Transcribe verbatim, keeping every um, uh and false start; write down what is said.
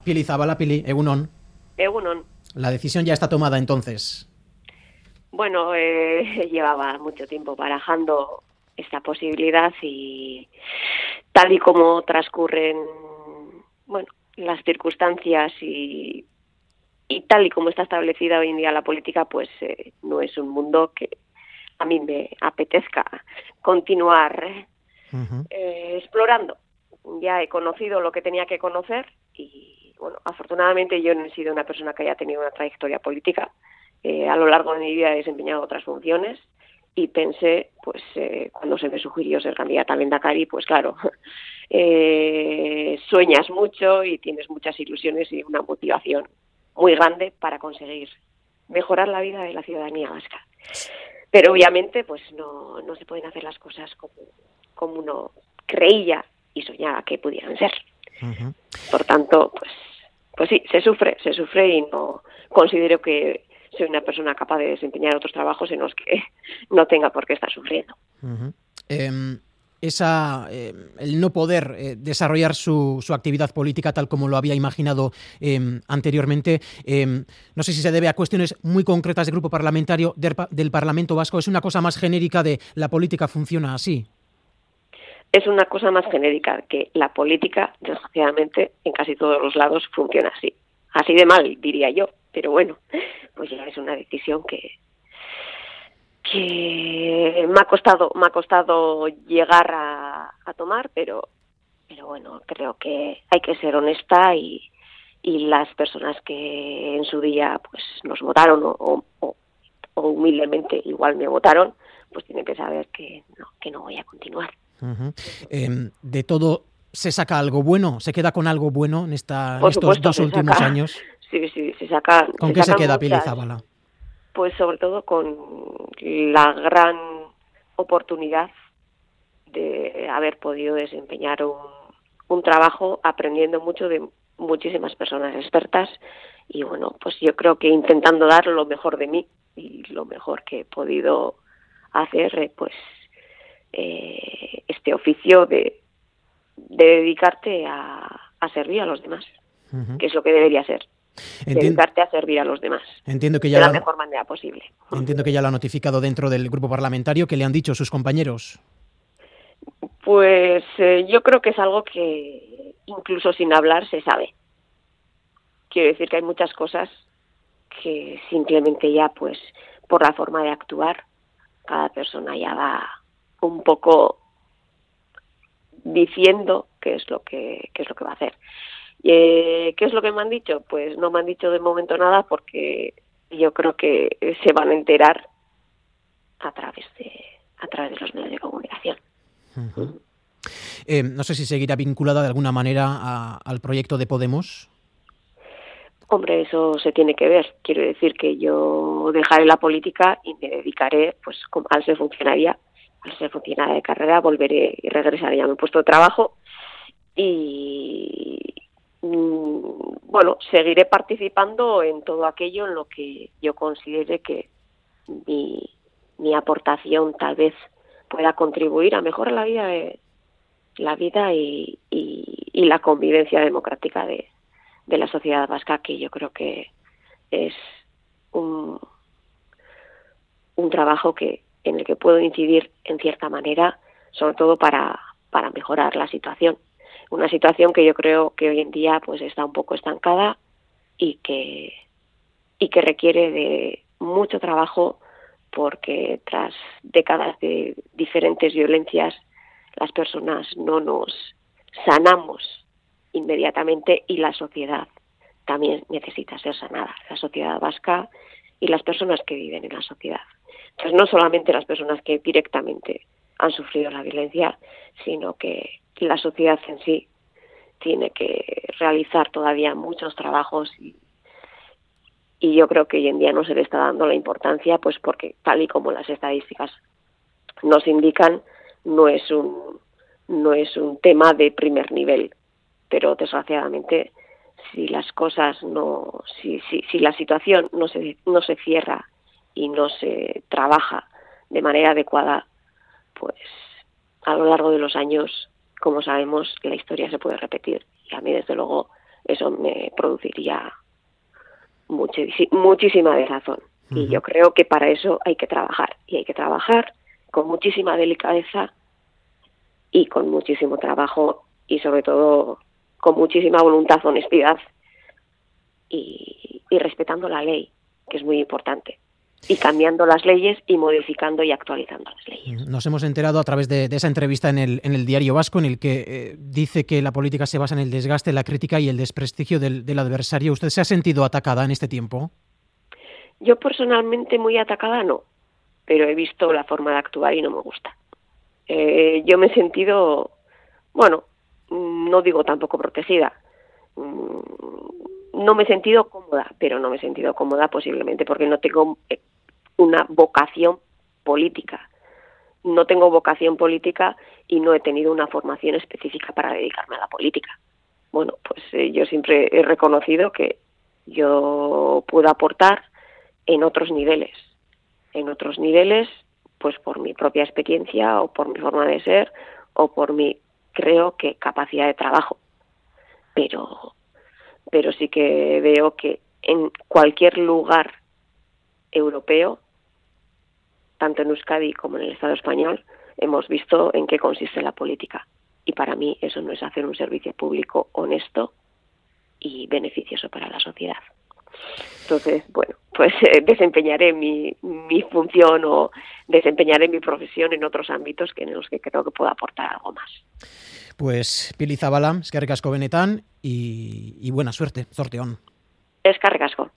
Pili Zabala, Pili, Egunon. Egunon. La decisión ya está tomada entonces. Bueno, eh, llevaba mucho tiempo barajando esta posibilidad y tal y como transcurren, bueno, las circunstancias y, y tal y como está establecida hoy en día la política, pues eh, no es un mundo que a mí me apetezca continuar uh-huh. eh, explorando. Ya he conocido lo que tenía que conocer y, bueno, afortunadamente yo no he sido una persona que haya tenido una trayectoria política. Eh, a lo largo de mi vida he desempeñado otras funciones y pensé, pues, eh, cuando se me sugirió ser candidata a Lehendakari, pues claro, eh, sueñas mucho y tienes muchas ilusiones y una motivación muy grande para conseguir mejorar la vida de la ciudadanía vasca. Pero obviamente, pues no, no se pueden hacer las cosas como, como uno creía y soñaba que pudieran ser. Uh-huh. Por tanto, pues, pues sí, se sufre, se sufre y no considero que soy una persona capaz de desempeñar otros trabajos en los que no tenga por qué estar sufriendo. Uh-huh. Eh, esa, eh, el no poder eh, desarrollar su, su actividad política tal como lo había imaginado eh, anteriormente, eh, no sé si se debe a cuestiones muy concretas del grupo parlamentario del, del Parlamento Vasco, es una cosa más genérica de la política funciona así. Es una cosa más genérica, que la política, desgraciadamente, en casi todos los lados funciona así. Así de mal, diría yo. Pero bueno, pues ya es una decisión que que me ha costado me ha costado llegar a, a tomar, pero pero bueno, creo que hay que ser honesta y, y las personas que en su día pues nos votaron o, o, o humildemente igual me votaron, pues tienen que saber que no, que no voy a continuar. Uh-huh. Eh, de todo se saca algo bueno, se queda con algo bueno en, esta, en estos dos últimos saca, años. Sí, sí, se saca. ¿Con se qué se queda, muchas, Pili Zabala? Pues sobre todo con la gran oportunidad de haber podido desempeñar un, un trabajo aprendiendo mucho de muchísimas personas expertas y bueno, pues yo creo que intentando dar lo mejor de mí y lo mejor que he podido hacer, pues eh, este oficio de, de dedicarte a, a servir a los demás, uh-huh. que es lo que debería ser. Entiendo, dedicarte a servir a los demás entiendo que ya de la lo, mejor manera posible. Entiendo que ya lo ha notificado dentro del grupo parlamentario. ¿Qué le han dicho sus compañeros? Pues eh, yo creo que es algo que incluso sin hablar se sabe. Quiero decir que hay muchas cosas que simplemente ya pues por la forma de actuar cada persona ya va un poco diciendo qué es lo que qué es lo que va a hacer. Eh, ¿Qué es lo que me han dicho? Pues no me han dicho de momento nada porque yo creo que se van a enterar a través de a través de los medios de comunicación. Uh-huh. Eh, no sé si seguirá vinculada de alguna manera a, al proyecto de Podemos. Hombre, eso se tiene que ver. Quiero decir que yo dejaré la política y me dedicaré, pues al ser funcionaria, al ser funcionaria de carrera, volveré y regresaré a mi puesto de trabajo y bueno, seguiré participando en todo aquello en lo que yo considere que mi, mi aportación tal vez pueda contribuir a mejorar la vida de la vida y, y, y la convivencia democrática de, de la sociedad vasca, que yo creo que es un, un trabajo que en el que puedo incidir en cierta manera, sobre todo para, para mejorar la situación. Una situación que yo creo que hoy en día pues está un poco estancada y que y que requiere de mucho trabajo porque tras décadas de diferentes violencias las personas no nos sanamos inmediatamente y la sociedad también necesita ser sanada, la sociedad vasca y las personas que viven en la sociedad. Entonces no solamente las personas que directamente han sufrido la violencia, sino que la sociedad en sí tiene que realizar todavía muchos trabajos y, y yo creo que hoy en día no se le está dando la importancia, pues porque tal y como las estadísticas nos indican, no es un no es un tema de primer nivel, pero desgraciadamente si las cosas no si si, si la situación no se no se cierra y no se trabaja de manera adecuada, pues a lo largo de los años, como sabemos, la historia se puede repetir. Y a mí, desde luego, eso me produciría muchis- muchísima desazón. Uh-huh. Y yo creo que para eso hay que trabajar, y hay que trabajar con muchísima delicadeza y con muchísimo trabajo y sobre todo con muchísima voluntad, honestidad y, y respetando la ley, que es muy importante. Y cambiando las leyes y modificando y actualizando las leyes. Nos hemos enterado a través de, de esa entrevista en el, en el Diario Vasco, en el que eh, dice que la política se basa en el desgaste, la crítica y el desprestigio del, del adversario. ¿Usted se ha sentido atacada en este tiempo? Yo personalmente muy atacada no, pero he visto la forma de actuar y no me gusta. Eh, yo me he sentido, bueno, no digo tampoco protegida, no me he sentido cómoda, pero no me he sentido cómoda posiblemente porque no tengo una vocación política. No tengo vocación política y no he tenido una formación específica para dedicarme a la política. Bueno, pues eh, yo siempre he reconocido que yo puedo aportar en otros niveles. En otros niveles, pues por mi propia experiencia o por mi forma de ser o por mi, creo que, capacidad de trabajo. Pero, pero sí que veo que en cualquier lugar europeo, tanto en Euskadi como en el Estado español, hemos visto en qué consiste la política. Y para mí eso no es hacer un servicio público honesto y beneficioso para la sociedad. Entonces, bueno, pues eh, desempeñaré mi, mi función o desempeñaré mi profesión en otros ámbitos que en los que creo que puedo aportar algo más. Pues Pili Zabala, eskerrik asko benetan y, y buena suerte, zorte on. Eskerrik asko.